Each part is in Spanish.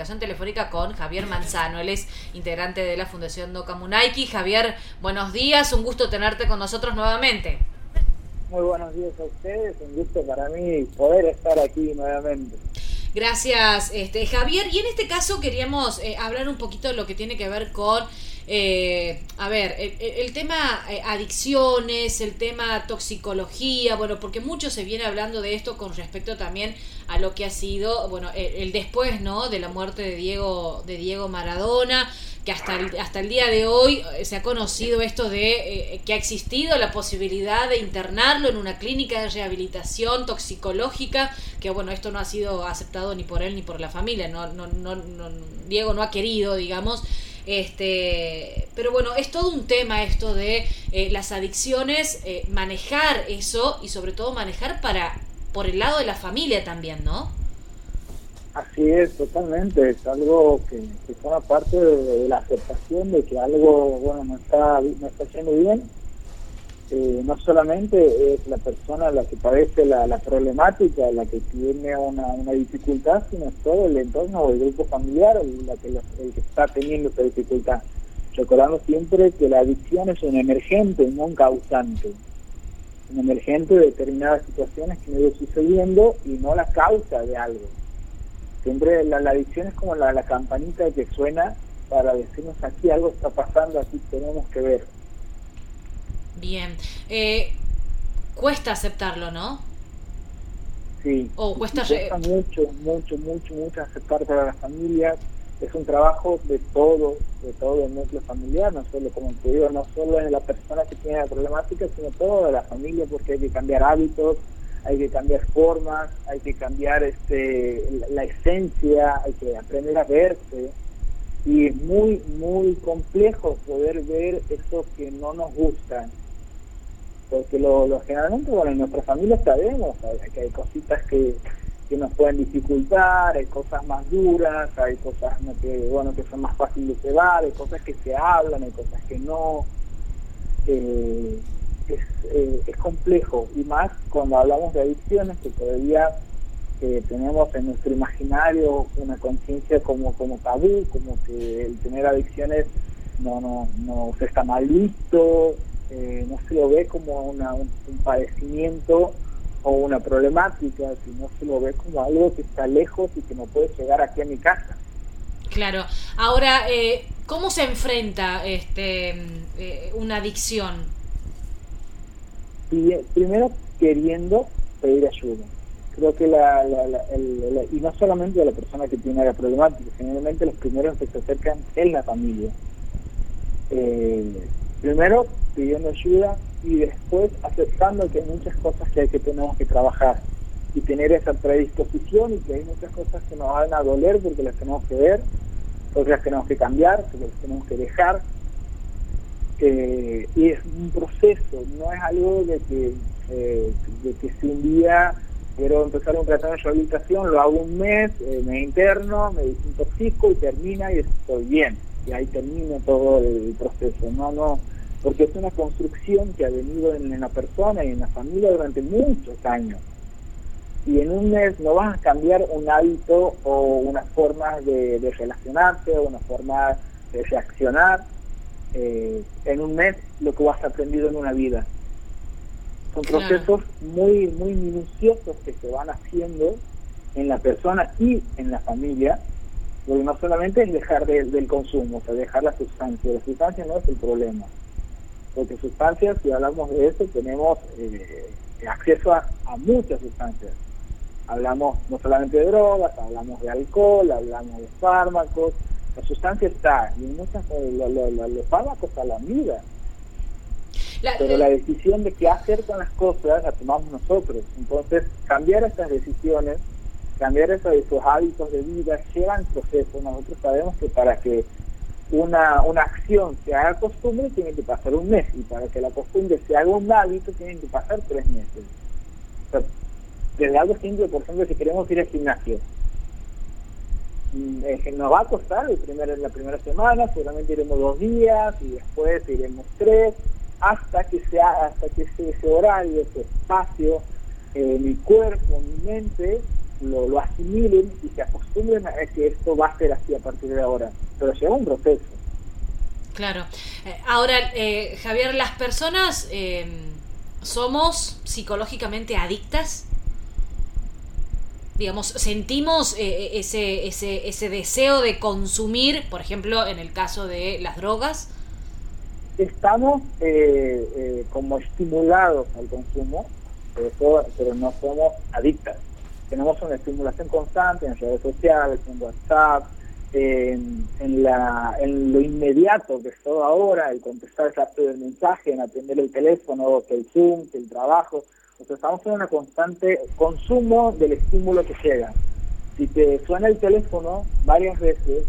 comunicación telefónica con Javier Manzano. Él es integrante de la Fundación Dokamunaiki. Javier, buenos días, un gusto tenerte con nosotros nuevamente. Muy buenos días a ustedes, un gusto para mí poder estar aquí nuevamente. Gracias, Javier. Y en este caso queríamos hablar un poquito de lo que tiene que ver con, el tema adicciones, el tema toxicología, bueno, porque mucho se viene hablando de esto con respecto también a lo que ha sido, bueno, el después, ¿no?, de la muerte de Diego Maradona, que hasta el día de hoy se ha conocido esto de que ha existido la posibilidad de internarlo en una clínica de rehabilitación toxicológica, que bueno, esto no ha sido aceptado ni por él ni por la familia, no, Diego no ha querido, digamos, pero bueno, es todo un tema esto de las adicciones, manejar eso y sobre todo manejar por el lado de la familia también, ¿no? Así es, totalmente, es algo que forma parte de la aceptación de que algo, bueno, no está yendo bien. No solamente es la persona la que padece la problemática, la que tiene una dificultad, sino es todo el entorno o el grupo familiar el que está teniendo esa dificultad. Recordando siempre que la adicción es un emergente, no un causante. Un emergente de determinadas situaciones que me ido sucediendo y no la causa de algo. Siempre la adicción es como la campanita que suena para decirnos aquí algo está pasando, aquí tenemos que ver. Bien. Cuesta aceptarlo, ¿no? Sí, O cuesta mucho aceptar para las familias. Es un trabajo de todo el núcleo familiar, no solo, como te digo, no solo es la persona que tiene la problemática, sino toda la familia, porque hay que cambiar hábitos, hay que cambiar formas, hay que cambiar la esencia, hay que aprender a verse. Y es muy complejo poder ver eso que no nos gusta. Porque generalmente, bueno, en nuestra familia sabemos que hay cositas que nos pueden dificultar, hay cosas más duras, hay cosas que son más fáciles de llevar, hay cosas que se hablan, hay cosas que no. Es complejo, y más cuando hablamos de adicciones, que todavía tenemos en nuestro imaginario una conciencia como tabú, como que el tener adicciones no se está mal visto, no se lo ve como un padecimiento o una problemática, sino se lo ve como algo que está lejos y que no puede llegar aquí a mi casa. Claro. Ahora, ¿cómo se enfrenta una adicción? Primero, queriendo pedir ayuda. Creo que y no solamente de la persona que tiene la problemática, generalmente los primeros que se acercan es la familia. Primero pidiendo ayuda y después aceptando que hay muchas cosas que tenemos que trabajar y tener esa predisposición, y que hay muchas cosas que nos van a doler porque las tenemos que ver, porque las tenemos que cambiar, porque las tenemos que dejar. Y es un proceso, no es algo de que si un día quiero empezar un tratamiento de rehabilitación, lo hago un mes, me interno, me desintoxico y termina y estoy bien, y ahí termina todo el proceso. No, porque es una construcción que ha venido en la persona y en la familia durante muchos años, y en un mes no vas a cambiar un hábito o una forma de relacionarse o una forma de reaccionar en un mes lo que has aprendido en una vida. Son procesos muy minuciosos que se van haciendo en la persona y en la familia, porque no solamente es dejar del consumo, o sea, dejar la sustancia no es el problema, porque sustancias, si hablamos de eso, tenemos acceso a muchas sustancias. Hablamos no solamente de drogas, hablamos de alcohol, hablamos de fármacos. La sustancia está, y muchas los fármacos a la vida. Pero la decisión de qué hacer con las cosas la tomamos nosotros. Entonces, cambiar estas decisiones, cambiar esos hábitos de vida, llevan procesos. Nosotros sabemos que para que una acción se haga costumbre, tiene que pasar un mes, y para que la costumbre se haga un hábito, tienen que pasar 3 meses. O sea, desde algo simple, por ejemplo, si queremos ir al gimnasio, nos va a costar la primera semana, seguramente iremos 2 días y después iremos 3, hasta que ese horario, ese espacio, mi cuerpo, mi mente lo asimilen y se acostumbren a que esto va a ser así a partir de ahora, pero lleva un proceso. Claro. Ahora, Javier, ¿las personas somos psicológicamente adictas? Digamos, sentimos ese deseo de consumir, por ejemplo, en el caso de las drogas. Estamos como estimulados al consumo, pero no somos adictas. Tenemos una estimulación constante en redes sociales, en WhatsApp, en lo inmediato que es todo ahora, el contestar rápido el mensaje, en atender el teléfono, que el Zoom, que el trabajo. O sea, estamos en un constante consumo del estímulo que llega. Si te suena el teléfono varias veces,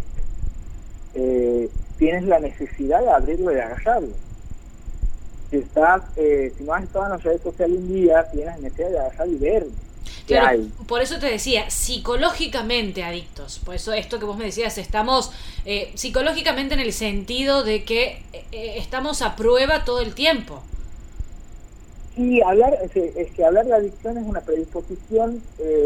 tienes la necesidad de abrirlo y de agarrarlo. Si no has estado en las redes sociales un día, tienes la necesidad de agarrar y ver qué claro, hay. Por eso te decía, psicológicamente adictos. Por eso esto que vos me decías, estamos psicológicamente en el sentido de que estamos a prueba todo el tiempo. Sí, es que hablar de adicción es una predisposición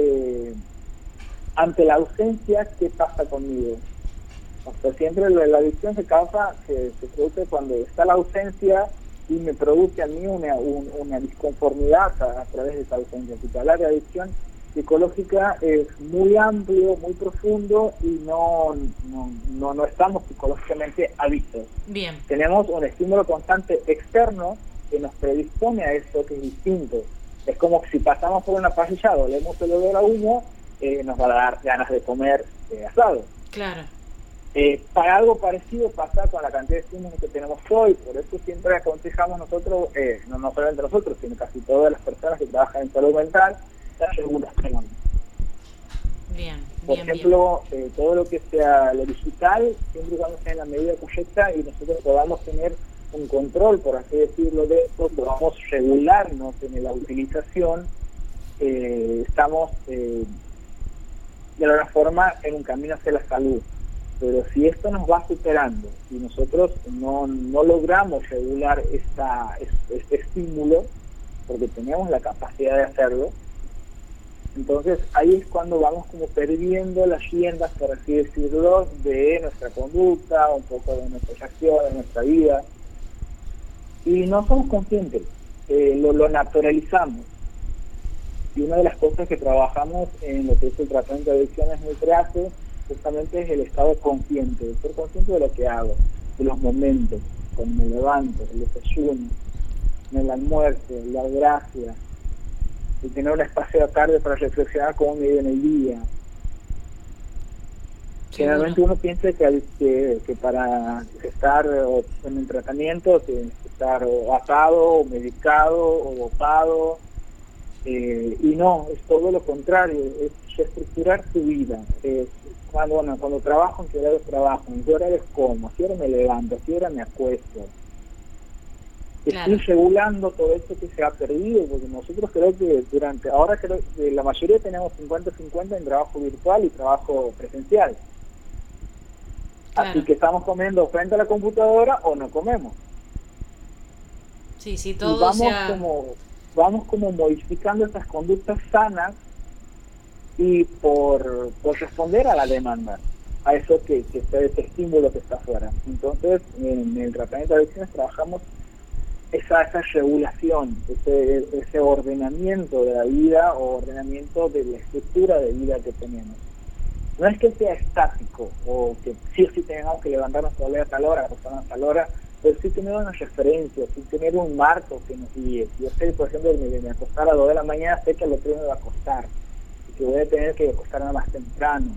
ante la ausencia. ¿Qué pasa conmigo? O sea, siempre la adicción se produce cuando está la ausencia y me produce a mí una disconformidad a través de esa ausencia. Así que hablar de adicción psicológica es muy amplio, muy profundo y no estamos psicológicamente adictos. Bien. Tenemos un estímulo constante externo que nos predispone a eso, que es distinto. Es como si pasamos por una parrillada, olemos el olor a humo, nos va a dar ganas de comer asado. Claro. Para algo parecido pasa con la cantidad de estímulos que tenemos hoy, por eso siempre aconsejamos nosotros, no solamente nosotros, sino casi todas las personas que trabajan en salud mental, la regulación. Bien. Por ejemplo, todo lo que sea lo digital, siempre y cuando sea en la medida correcta y nosotros podamos tener un control, por así decirlo, de esto, podamos regularnos en la utilización, estamos de alguna forma en un camino hacia la salud. Pero si esto nos va superando y nosotros no logramos regular este estímulo, porque tenemos la capacidad de hacerlo, entonces ahí es cuando vamos como perdiendo las riendas, por así decirlo, de nuestra conducta, un poco de nuestra acción, de nuestra vida, y no somos conscientes, lo naturalizamos. Y una de las cosas que trabajamos en lo que es el tratamiento de adicciones muy creative justamente es el estado consciente, de ser consciente de lo que hago, de los momentos, cuando me levanto, el desayuno, en el almuerzo, la gracia, y tener un espacio de tarde para reflexionar cómo me vive en el día. Generalmente uno piensa que para estar en un tratamiento tienes que estar o atado, o medicado, o dopado, y no, es todo lo contrario, es reestructurar tu vida. Cuando trabajo, ¿en qué horarios trabajo? ¿En qué horarios como? ¿A qué hora me levanto? ¿A qué hora me acuesto? Claro. Estoy regulando todo esto que se ha perdido, porque nosotros creo que ahora creo que la mayoría tenemos 50-50 en trabajo virtual y trabajo presencial. Claro. Así que estamos comiendo frente a la computadora o no comemos. Sí, todo vamos como modificando estas conductas sanas y por responder a la demanda, a eso que está ese estímulo que está afuera. Entonces, en el tratamiento de adicciones trabajamos esa regulación, ese ordenamiento de la vida o ordenamiento de la estructura de vida que tenemos. No es que sea estático o que sí o sí tengamos que levantarnos a tal hora, acostarnos a tal hora, pero sí tener una referencia, sí tener un marco que nos guíe. Yo sé, por ejemplo, me acostar a las 2 de la mañana, sé que al otro día me va a acostar y que voy a tener que acostarme más temprano.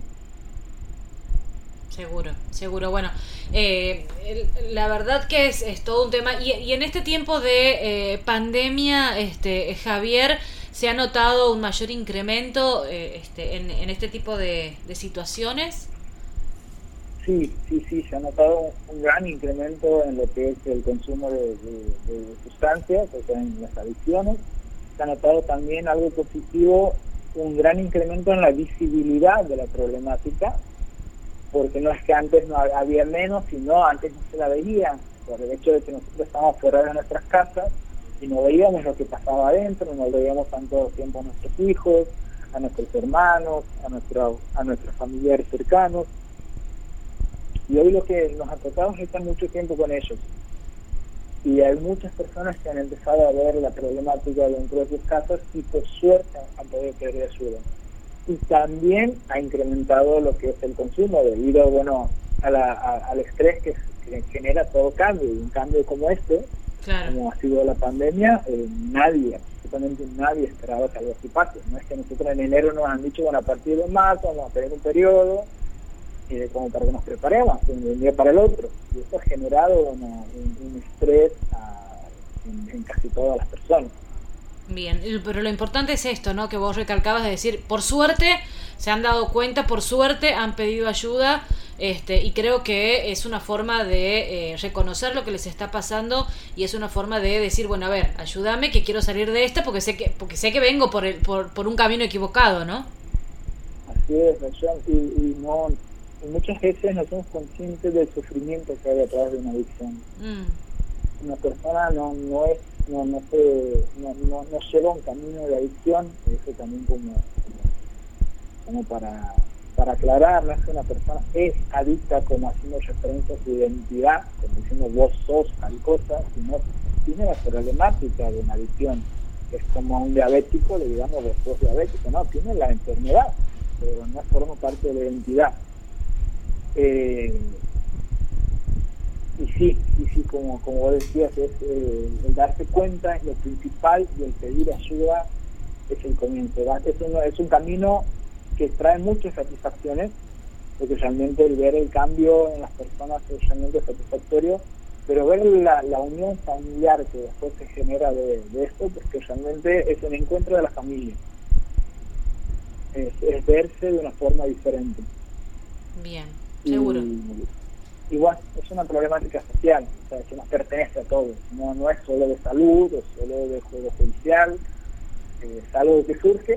Seguro. Bueno, la verdad que es todo un tema. Y en este tiempo de pandemia, Javier, ¿se ha notado un mayor incremento en este tipo de situaciones? Sí, se ha notado un gran incremento en lo que es el consumo de sustancias, o sea, en las adicciones. Se ha notado también algo positivo, un gran incremento en la visibilidad de la problemática, porque no es que antes no había menos, sino antes no se la veía, por el hecho de que nosotros estábamos fuera de nuestras casas y no veíamos lo que pasaba adentro, no veíamos tanto tiempo a nuestros hijos, a nuestros hermanos, a nuestros familiares cercanos. Y hoy lo que nos ha tocado es estar mucho tiempo con ellos. Y hay muchas personas que han empezado a ver la problemática dentro de sus casas y por suerte han podido pedir ayuda. Y también ha incrementado lo que es el consumo debido, bueno, al estrés que genera todo cambio. Y un cambio como este, claro, como ha sido la pandemia, absolutamente nadie esperaba que algo así pase. No es que nosotros en enero nos han dicho, bueno, a partir de marzo vamos a tener un periodo como para que nos preparemos de un día para el otro. Y eso ha generado un estrés en casi todas las personas. Bien, pero lo importante es esto, ¿no? Que vos recalcabas de decir, por suerte se han dado cuenta, por suerte han pedido ayuda, y creo que es una forma de reconocer lo que les está pasando y es una forma de decir, bueno, a ver, ayúdame que quiero salir de esta porque sé que vengo por un camino equivocado, ¿no? Así es, y muchas veces no somos conscientes del sufrimiento que hay detrás de una adicción. Una persona no lleva un camino de adicción, eso también como para aclarar, no es que una persona es adicta como haciendo referencia a su identidad, como diciendo vos sos tal cosa, sino tiene la problemática de una adicción. Es como a un diabético, le digamos vos sos diabético, no, tiene la enfermedad, pero no forma parte de la identidad. Y sí, como vos decías, el darse cuenta es lo principal y el pedir ayuda es el comienzo. Es un camino que trae muchas satisfacciones, porque realmente el ver el cambio en las personas es realmente satisfactorio, pero ver la unión familiar que después se genera de esto, porque realmente es el encuentro de la familia, es verse de una forma diferente. Bien, seguro. Y bueno, es una problemática social, o sea, que nos pertenece a todos, no es solo de salud, o solo de juego judicial, es algo que surge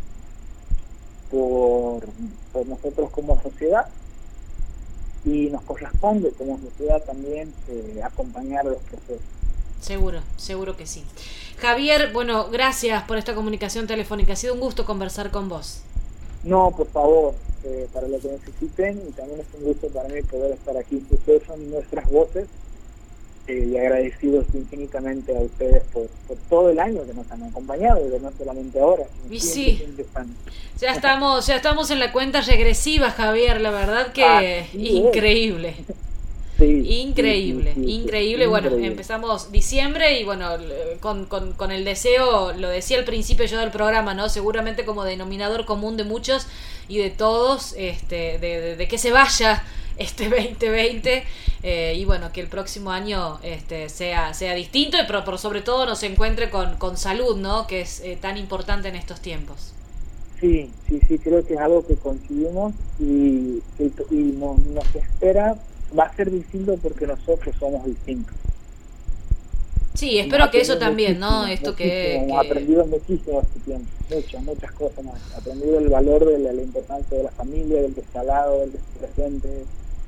por nosotros como sociedad y nos corresponde como sociedad también acompañar los procesos. Seguro que sí. Javier, bueno, gracias por esta comunicación telefónica, ha sido un gusto conversar con vos. No, por favor, para lo que necesiten, y también es un gusto para mí poder estar aquí. Ustedes son nuestras voces, y agradecidos infinitamente a ustedes por todo el año que nos han acompañado, y no solamente ahora. Y sí, ya estamos en la cuenta regresiva, Javier, la verdad que increíble. Sí, increíble. Bueno, increíble. Empezamos diciembre y bueno, con el deseo, lo decía al principio yo del programa, ¿no? Seguramente como denominador común de muchos y de todos, de que se vaya este 2020, y bueno, que el próximo año sea distinto, pero por sobre todo nos encuentre con salud, ¿no? Que es tan importante en estos tiempos. Sí, creo que es algo que conseguimos y nos espera. Va a ser distinto porque nosotros somos distintos. Sí, espero que eso también, ¿no? Esto que hemos aprendido muchísimo este tiempo, muchas cosas más. Aprendido el valor de la importancia de la familia, del que está al lado, del que está presente,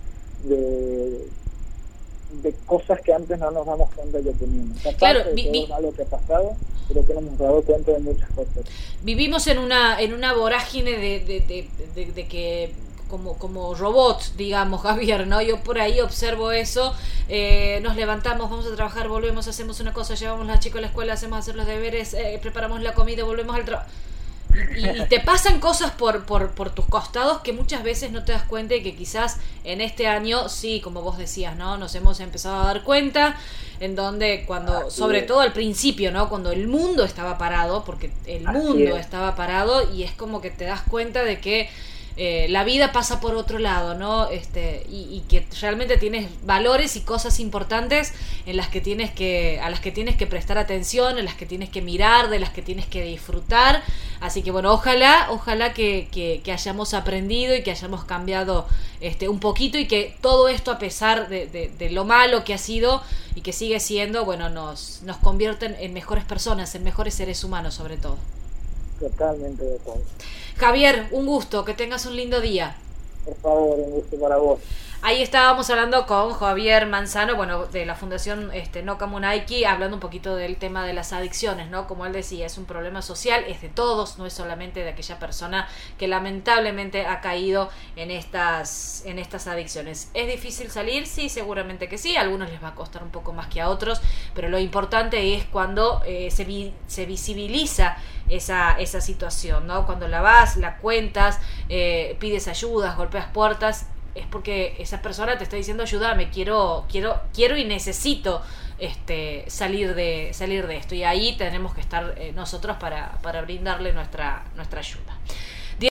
de cosas que antes no nos damos cuenta que teníamos. Claro, de todo lo malo que ha pasado, creo que nos hemos dado cuenta de muchas cosas. Vivimos en una vorágine de que como robots, digamos, Javier, ¿no? Yo por ahí observo eso, nos levantamos, vamos a trabajar, volvemos, hacemos una cosa, llevamos a los chicos a la escuela, hacemos hacer los deberes, preparamos la comida, volvemos al trabajo. Y te pasan cosas por tus costados que muchas veces no te das cuenta y que quizás en este año, sí, como vos decías, ¿no? Nos hemos empezado a dar cuenta, en donde cuando, sobre todo al principio, ¿no? Cuando el mundo estaba parado, porque el mundo estaba parado y es como que te das cuenta de que la vida pasa por otro lado, ¿no? Y que realmente tienes valores y cosas importantes a las que tienes que prestar atención, en las que tienes que mirar, de las que tienes que disfrutar. Así que bueno, ojalá que hayamos aprendido y que hayamos cambiado un poquito y que todo esto, a pesar de lo malo que ha sido y que sigue siendo, bueno, nos convierten en mejores personas, en mejores seres humanos sobre todo. Totalmente de acuerdo. Javier, un gusto, que tengas un lindo día. Por favor, un gusto para vos. Ahí estábamos hablando con Javier Manzano, bueno, de la Fundación No Kamunaiki, hablando un poquito del tema de las adicciones, ¿no? Como él decía, es un problema social, es de todos, no es solamente de aquella persona que lamentablemente ha caído en estas adicciones. ¿Es difícil salir? Sí, seguramente que sí, a algunos les va a costar un poco más que a otros, pero lo importante es cuando se visibiliza esa situación, ¿no? Cuando la vas, la cuentas, pides ayudas, golpeas puertas, es porque esa persona te está diciendo ayúdame, quiero y necesito salir de esto, y ahí tenemos que estar nosotros para brindarle nuestra ayuda.